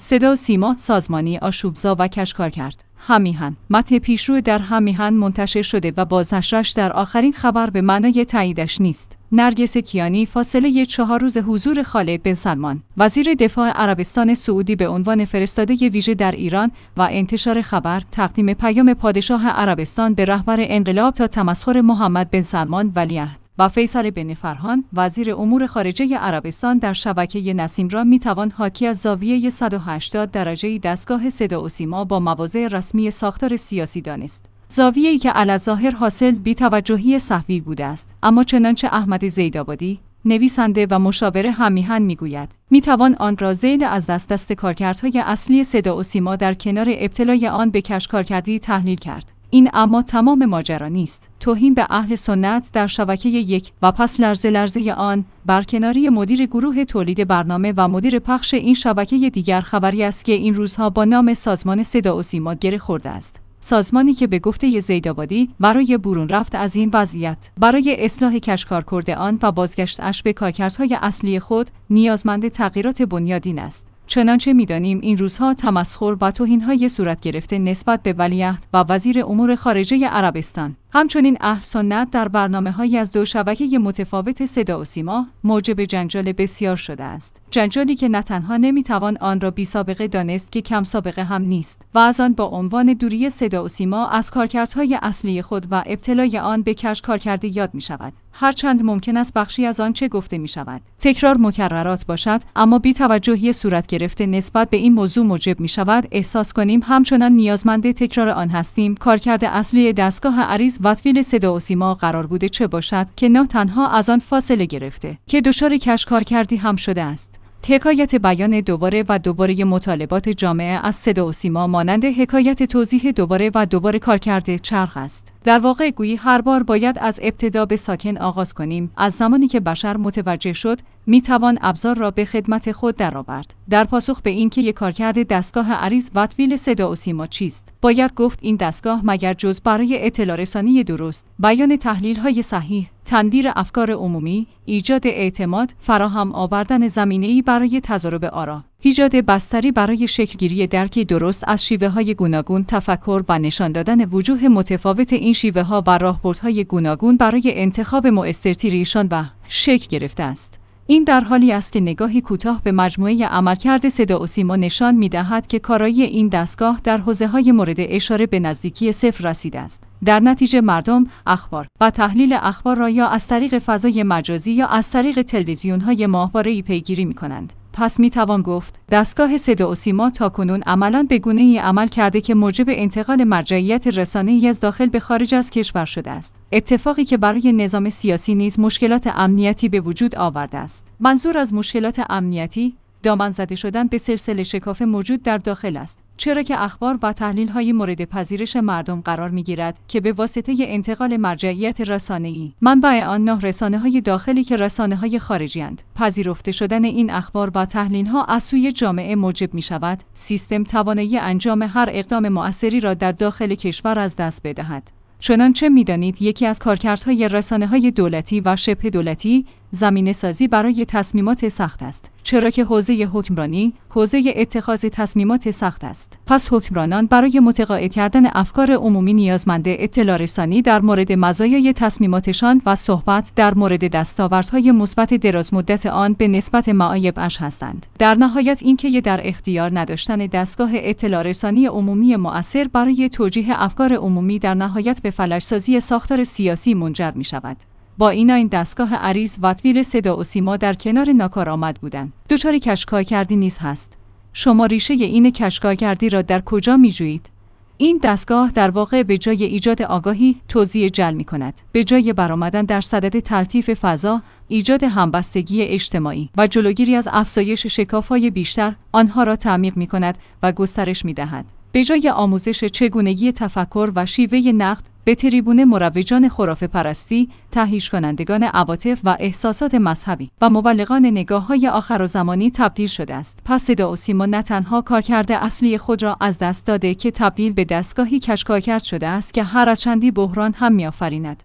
صدا و سیما، سازمانی، آشوبزا و کشکارکرد. هم‌میهن. متن پیشرو در هم‌میهن منتشر شده و بازنشرش در آخرین خبر به معنای تاییدش نیست. نرگس کیانی، فاصله 4 روز حضور خالد بن سلمان، وزیر دفاع عربستان سعودی به عنوان فرستاده ویژه در ایران و انتشار خبر، تقدیم پیام پادشاه عربستان به رهبر انقلاب تا تمسخر محمد بن سلمان ولیعهد و فیصل بن فرهان، وزیر امور خارجه عربستان در شبکه نسیم را میتوان حاکی از زاویه 180 درجه دستگاه صدا و سیما با مواضع رسمی ساختار سیاسی دانست. زاویه‌ای که علی‌الظاهر حاصل بی‌توجهی سهوی بوده است، اما چنانچه احمد زیدآبادی، نویسنده و مشاور هم‌میهن میگوید، میتوان آن را ذیل از دست کارکردهای اصلی صدا و سیما در کنار ابتلای آن به کشکارکردی تحلیل کرد. این اما تمام ماجرا نیست. توهین به اهل سنت در شبکه یک و پس لرزه آن، برکناری مدیر گروه تولید برنامه و مدیر پخش این شبکه دیگر خبری است که این روزها با نام سازمان صدا و سیما گره خورده است. سازمانی که به گفته زیدآبادی برای برون رفت از این وضعیت، برای اصلاح کشکارکرد آن و بازگشتش به کارکردهای اصلی خود، نیازمند تغییرات بنیادین است. چنانچه می‌دانیم این روزها تمسخر و توهین‌های صورت گرفته نسبت به ولیعهد و وزیر امور خارجه عربستان. همچنین اهل سنت در برنامه‌های از دو شبکه متفاوت صدا و سیما موجب جنجال بسیار شده است. جنجالی که نه تنها نمی‌توان آن را بی‌سابقه دانست که کم سابقه هم نیست و از آن با عنوان دوری صدا و سیما از کارکردهای اصلی خود و ابتلای آن به کشکارکردی یاد می‌شود. هرچند ممکن است بخشی از آن چه گفته می‌شود تکرار مکررات باشد، اما بی‌توجهی صورت گرفته نسبت به این موضوع موجب می‌شود احساس کنیم همچنان نیازمند تکرار آن هستیم. کارکرد اصلی دستگاه عریض و تفعیل صدا و سیما قرار بوده چه باشد که نه تنها از آن فاصله گرفته که دچار کشکارکردی هم شده است. حکایت بیان دوباره مطالبات جامعه از صدا و سیما مانند حکایت توضیح دوباره کارکرد چرخ است. در واقع گویی هر بار باید از ابتدا به ساکن آغاز کنیم. از زمانی که بشر متوجه شد میتوان ابزار را به خدمت خود درآورد. در پاسخ به این که یک کارکرد دستگاه عریض و تفعیل صدا و سیما چیست، باید گفت این دستگاه مگر جز برای اطلاع رسانی درست، بیان تحلیل‌های صحیح، تنویر افکار عمومی، ایجاد اعتماد، فراهم آوردن زمینه‌ای برای تضارب آرا، ایجاد بستری برای شکلگیری درکی درست از شیوه‌های گوناگون تفکر و نشان دادن وجوه متفاوت این شیوه‌ها و راهبردهای گوناگون برای انتخاب مؤثرتر ایشان و شکل گرفته است. این در حالی است که نگاهی کوتاه به مجموعه عملکرد صدا و سیما نشان می‌دهد که کارایی این دستگاه در حوزه‌های مورد اشاره به نزدیکی صفر رسیده است. در نتیجه مردم اخبار و تحلیل اخبار را یا از طریق فضای مجازی یا از طریق تلویزیون‌های ماهواره‌ای پیگیری می‌کنند. پس میتوان گفت دستگاه صدا و سیما تاکنون عملاً به گونه‌ای عمل کرده که موجب انتقال مرجعیت رسانه‌ای از داخل به خارج از کشور شده است. اتفاقی که برای نظام سیاسی نیز مشکلات امنیتی به وجود آورده است. منظور از مشکلات امنیتی دامن زده شدن به سلسله شکاف موجود در داخل است، چرا که اخبار و تحلیل‌های مورد پذیرش مردم قرار می‌گیرد که به واسطه انتقال مرجعیت رسانه‌ای منبع آن نه رسانه‌های داخلی که رسانه‌های خارجی‌اند، پذیرفته شدن این اخبار و تحلیل‌ها از سوی جامعه موجب می‌شود سیستم توانایی انجام هر اقدام مؤثری را در داخل کشور از دست بدهد. چنانچه می‌دانید یکی از کارکردهای رسانه‌های دولتی و شبه دولتی زمینه سازی برای تصمیمات سخت است، چرا که حوزه حکمرانی حوزه اتخاذ تصمیمات سخت است. پس حکمرانان برای متقاعد کردن افکار عمومی نیازمند اطلاع رسانی در مورد مزایای تصمیماتشان و صحبت در مورد دستاوردهای مثبت درازمدت آن به نسبت معایبش هستند. در نهایت اینکه در اختیار نداشتن دستگاه اطلاع رسانی عمومی مؤثر برای توجیه افکار عمومی در نهایت به فلج‌سازی ساختار سیاسی منجر می‌شود. با این دستگاه عریض و تفعیل صدا و سیما در کنار ناکارآمد بودن، دچار کشکارکردی نیز هست. شما ریشه این کشکارکردی را در کجا می‌جویید؟ این دستگاه در واقع به جای ایجاد آگاهی توزیع جل می‌کند. به جای برآمدن در صدد تلطیف فضا، ایجاد همبستگی اجتماعی و جلوگیری از افزایش شکاف‌های بیشتر، آنها را تعمیق می‌کند و گسترش می‌دهد. به جای آموزش چگونگی تفکر و شیوه نقد، به تریبون مروجان خرافه پرستی، تهییج کنندگان عواطف و احساسات مذهبی و مبلغان نگاه‌های آخرزمانی تبدیل شده است. پس صدا و سیما نه تنها کارکرد اصلی خود را از دست داده که تبدیل به دستگاهی کشکارکرد شده است که هر از چندی بحران هم می‌آفریند،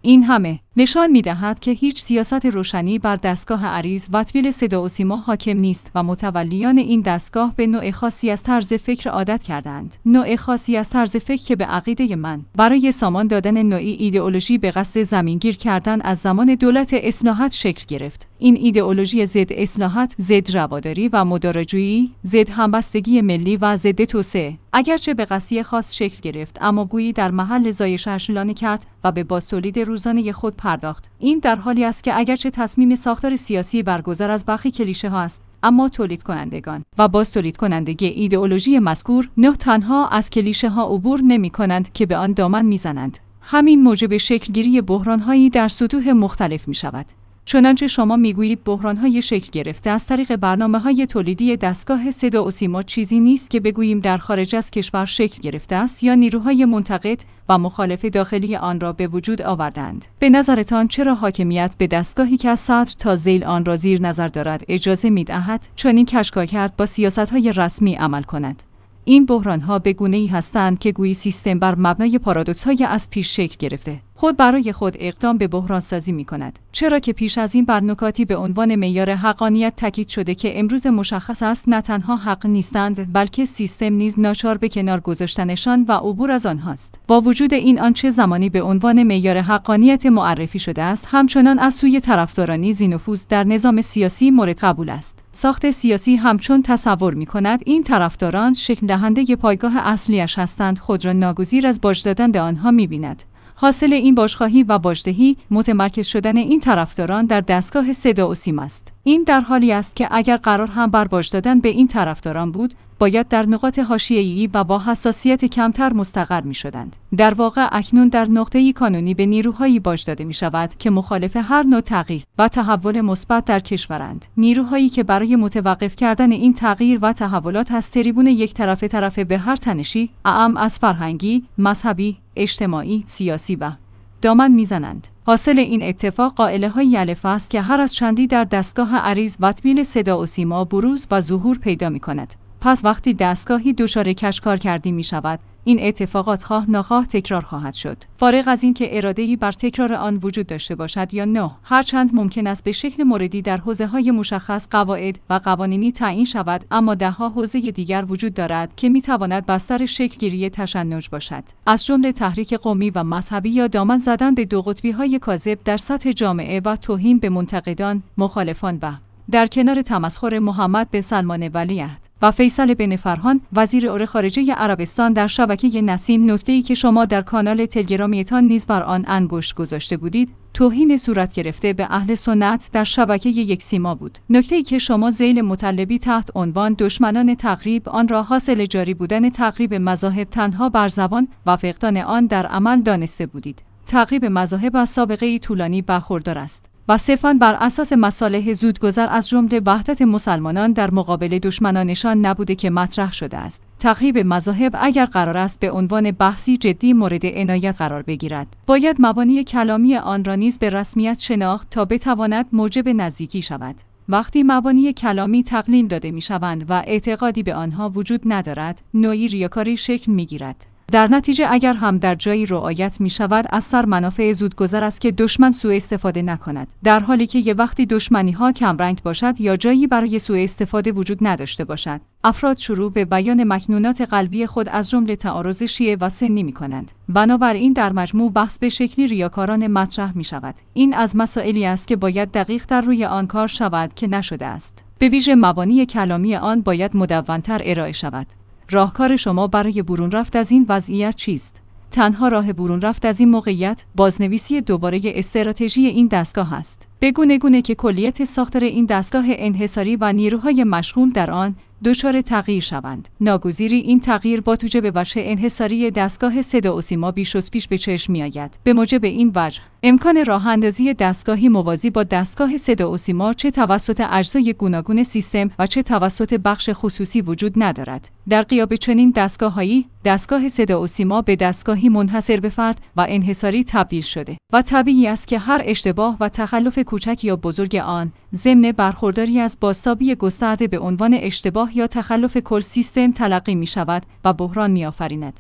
این همه نشان می‌دهد که هیچ سیاست روشنی بر دستگاه عریض و تبدیل صدا و سیما حاکم نیست و متولیان این دستگاه به نوع خاصی از طرز فکر عادت کردند. نوع خاصی از طرز فکر که به عقیده من برای سامان دادن نوعی ایدئولوژی به قصد زمینگیر کردن از زمان دولت اصلاحات شکل گرفت. این ایدئولوژی ضد اصلاحات، ضد رواداری و مدارجویی، ضد همبستگی ملی و ضد توسعه، اگرچه به قضیه خاص شکل گرفت اما گویی در محل زایشش لانه کرد و به بازتولید روزانه خود پرداخت. این در حالی است که اگرچه تصمیم ساختار سیاسی برگزار از برخی کلیشه ها است، اما تولید کنندگان و باز تولید کنندگی ایدئولوژی مذکور نه تنها از کلیشه ها عبور نمی کنند که به آن دامن می زنند. همین موجب شکلگیری بحران هایی در سطوح مختلف می شود. چنانچه شما میگویید بحران‌های شکل گرفته از طریق برنامه‌های تولیدی دستگاه صدا و سیما چیزی نیست که بگوییم در خارج از کشور شکل گرفته است یا نیروهای منتقد و مخالف داخلی آن را به وجود آوردند. به نظرتان چرا حاکمیت به دستگاهی که از صدر تا ذیل آن را زیر نظر دارد اجازه می‌دهد چنین کشکارکرد با سیاست‌های رسمی عمل کند؟ این بحران‌ها به گونه‌ای هستند که گویی سیستم بر مبنای پارادوکس‌های از پیش شکل گرفته خود برای خود اقدام به بحران سازی می‌کند. چرا که پیش از این بر نکاتی به عنوان معیار حقانیت تاکید شده که امروز مشخص است نه تنها حق نیستند بلکه سیستم نیز ناچار به کنار گذاشتنشان و عبور از آنهاست. با وجود این آنچه زمانی به عنوان معیار حقانیت معرفی شده است همچنان از سوی طرفداران ذی‌نفوذ در نظام سیاسی مورد قبول است. ساخت سیاسی همچون تصور می‌کند این طرفداران شکل دهنده پایگاه اصلیش هستند خود را ناگزیر از باج دادن به آنها می‌بیند. حاصل این بازخواهی و باجدهی متمرکز شدن این طرفداران در دستگاه صدا و سیما است. این در حالی است که اگر قرار هم بر باج دادن به این طرفداران بود باید در نقاط حاشیه‌ای و با حساسیت کمتر مستقر می‌شدند. در واقع اکنون در نقطه‌ای کانونی به نیروهایی باج داده می‌شود که مخالف هر نوع تغییر و تحول مثبت در کشورند. نیروهایی که برای متوقف کردن این تغییر و تحولات از تریبون یک طرفه به هر تنشی اعم از فرهنگی، مذهبی، اجتماعی، سیاسی و دامن میزنند. حاصل این اتفاق قائله‌های الف است که هر از چندی در دستگاه عریض و تبدیل صدا و سیما بروز و ظهور پیدا می‌کند. پس وقتی دستگاهی دچار کشکارکردی می شود، این اتفاقات خواه ناخواه تکرار خواهد شد. فارغ از این که اراده‌ای بر تکرار آن وجود داشته باشد یا نه، هرچند ممکن است به شکل موردی در حوزه‌های مشخص قواعد و قوانینی تعیین شود، اما ده‌ها حوزه دیگر وجود دارد که می‌تواند بستر شکل‌گیری تشنج باشد. از جمله تحریک قومی و مذهبی یا دامن زدن به دو قطبی‌های کاذب در سطح جامعه و توهین به منتقدان، مخالفان و در کنار تمسخر محمد بن سلمان ولیعهد و فیصل بن فرهان وزیر امور خارجه عربستان در شبکه نسیم، نکته‌ای که شما در کانال تلگرامیتان نیز بر آن انگشت گذاشته بودید، توهین صورت گرفته به اهل سنت در شبکه یک سیما بود. نکته‌ای که شما ذیل مطلبی تحت عنوان دشمنان تقریب آن را حاصل جاری بودن تقریب مذاهب تنها بر زبان و فقدان آن در عمل دانسته بودید. تقریب مذاهب از سابقه‌ای طولانی برخوردار است و صرفاً بر اساس مصالح زودگذر از جمله وحدت مسلمانان در مقابل دشمنانشان نبوده که مطرح شده است. تقریب مذاهب اگر قرار است به عنوان بحثی جدی مورد عنایت قرار بگیرد، باید مبانی کلامی آن را نیز به رسمیت شناخت تا بتواند موجب نزدیکی شود. وقتی مبانی کلامی تقلیل داده می‌شوند و اعتقادی به آنها وجود ندارد، نوعی ریاکاری شکل می‌گیرد. در نتیجه اگر هم در جایی رعایت می شود از سر منافع زودگذر است که دشمن سوء استفاده نکند، در حالی که یه وقتی دشمنی ها کم رنگ باشد یا جایی برای سوء استفاده وجود نداشته باشد، افراد شروع به بیان مکنونات قلبی خود از جمله تعارض شیعه و سنی می کنند. بنابراین در مجموع بحث به شکلی ریاکارانه مطرح می شود. این از مسائلی است که باید دقیق در روی آن کار شود که نشده است. به ویژه مبانی کلامی آن باید مدون‌تر ارائه شود. راهکار شما برای برون رفت از این وضعیت چیست؟ تنها راه برون رفت از این موقعیت بازنویسی دوباره استراتژی این دستگاه است. به گونه که کلیت ساختار این دستگاه انحصاری و نیروهای مشغول در آن دچار تغییر شوند. ناگزیری این تغییر با توجه وجه انحصاری دستگاه صدا و سیما بیش از پیش به چشم می‌آید. به موجب این وجه امکان راه اندازی دستگاهی موازی با دستگاه صدا و سیما چه توسط اجزای گوناگون سیستم و چه توسط بخش خصوصی وجود ندارد. در غیاب چنین دستگاه‌هایی، دستگاه صدا و سیما به دستگاهی منحصر به فرد و انحصاری تبدیل شده و طبیعی است که هر اشتباه و تخلف کوچک یا بزرگ آن ضمن برخورداری از بازتابی گسترده به عنوان اشتباه یا تخلف کل سیستم تلقی می شود و بحران می آفریند.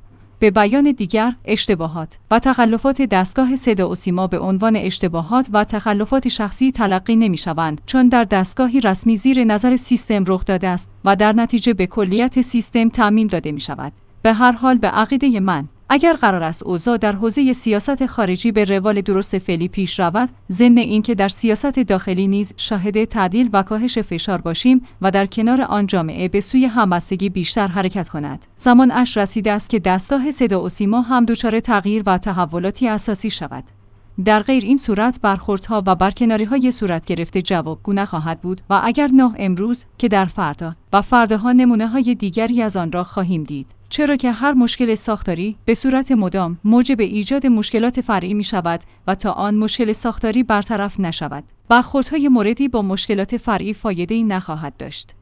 به بیان دیگر، اشتباهات و تخلفات دستگاه صدا و سیما به عنوان اشتباهات و تخلفات شخصی تلقی نمی‌شوند، چون در دستگاهی رسمی زیر نظر سیستم رخ داده است و در نتیجه به کلیت سیستم تعمیم داده می‌شود. به هر حال به عقیده من، اگر قرار است اوضاع در حوزه سیاست خارجی به روال درست فعلی پیش رود، ضمن اینکه در سیاست داخلی نیز شاهد تعدیل و کاهش فشار باشیم و در کنار آن جامعه به سوی همبستگی بیشتر حرکت کند، زمان اش رسیده است که دستگاه صدا و سیما هم دچار تغییر و تحولاتی اساسی شود. در غیر این صورت برخوردها و برکناری‌های صورت گرفته جوابگو نخواهد بود و اگر نه امروز که در فردا و فرداها نمونه‌های دیگری از آن را خواهیم دید. چرا که هر مشکل ساختاری به صورت مدام موجب ایجاد مشکلات فرعی می شود و تا آن مشکل ساختاری برطرف نشود، برخوردهای موردی با مشکلات فرعی فایده‌ای نخواهد داشت.